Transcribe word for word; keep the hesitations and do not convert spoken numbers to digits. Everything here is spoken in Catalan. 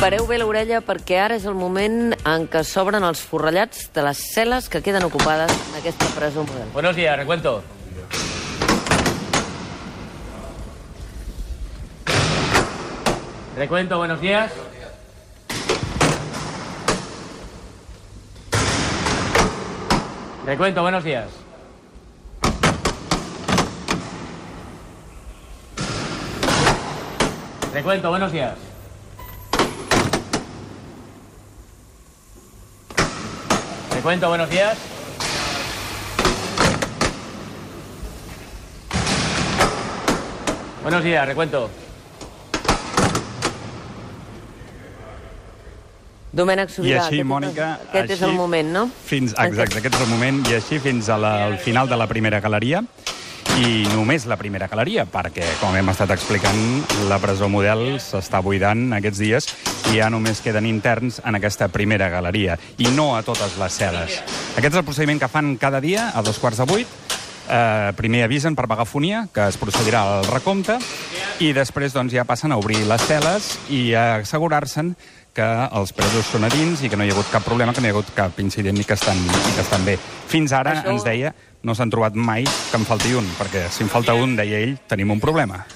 Pareu bé l'orella perquè ara és el moment en què s'obren els forrellats de les cel·les que queden ocupades en aquesta presó model. Buenos días, recuento. Recuento, buenos días. Recuento, buenos días. Recuento, buenos días. Recuento, buenos días. Buenos días, recuento. Domènec I Sobirà, així, aquest, Mònica, aquest així, és el moment, no? Fins, exacte, aquest és el moment, i així fins a la, al final de la primera galeria, i només la primera galeria, perquè, com hem estat explicant, la presó model s'està buidant aquests dies i ja només queden interns en aquesta primera galeria, i no a totes les cel·les. Aquest és el procediment que fan cada dia, a dos quarts de vuit. Eh, primer avisen per megafonia que es procedirà al recompte, i després doncs, ja passen a obrir les cel·les i a assegurar-se'n que els presos són a dins i que no hi ha hagut cap problema, que no hi ha hagut cap incident i que estan, i que estan bé. Fins ara, Això... ens deia, no s'han trobat mai que en falti un, perquè si en falta un, deia ell, tenim un problema.